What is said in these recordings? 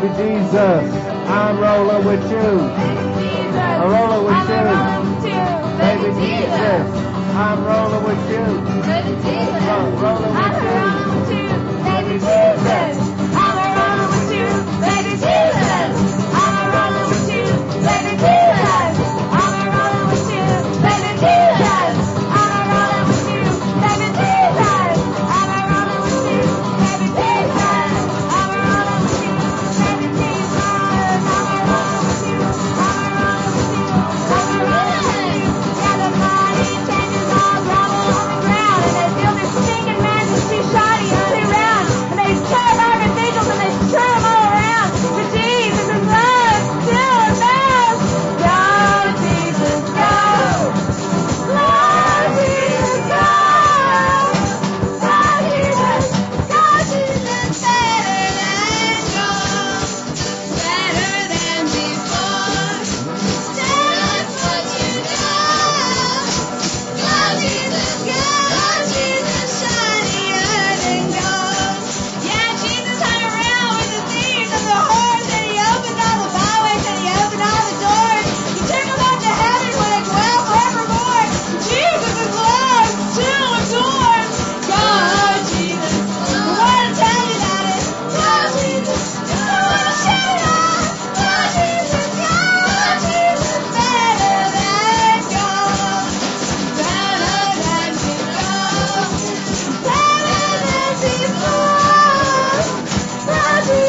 Baby Jesus, I'm rolling with you. I'm rolling with you. Baby Jesus, I'm rolling with you. Rolling with you. Baby Jesus, I'm rolling with you. Baby Jesus, I'm rolling with you. Baby Jesus, I'm rolling with you. Baby Jesus, I'm rolling with you. Baby Jesus, I'm rolling with you. Baby Jesus, I'm rolling with you. Baby Jesus, I'm rolling with you. I'm rolling with you. I'm rolling with you. Yeah, the mighty changes all grovel on the ground, and they feel this stinking man that's too shoddy and too round, and they tear up our cathedrals and they turn them all around. But Jesus is love, still and fast. Go, Jesus, go. Lord Jesus, go. Go, Jesus, go, Jesus, better than gold, better than before. That's what you know. Go, Jesus, shinier than gold. Yeah, Jesus hung around with the thieves and the whores, and he opened all the byways and he opened all the doors. He took them up to heaven where they dwell forevermore. Jesus is love, still adores. Go, Jesus. I want to tell you that it's go, Jesus. I want to shout it out. Go, Jesus, better than gold. Better than before. Better than before. Go,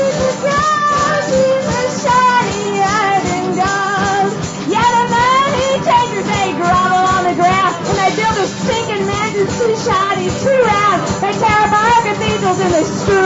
Jesus, shinier than gold. Yeah, the money changers, they grovel on the ground, and they build a stinking mansions too shoddy, too round. They tear up our cathedrals and they screw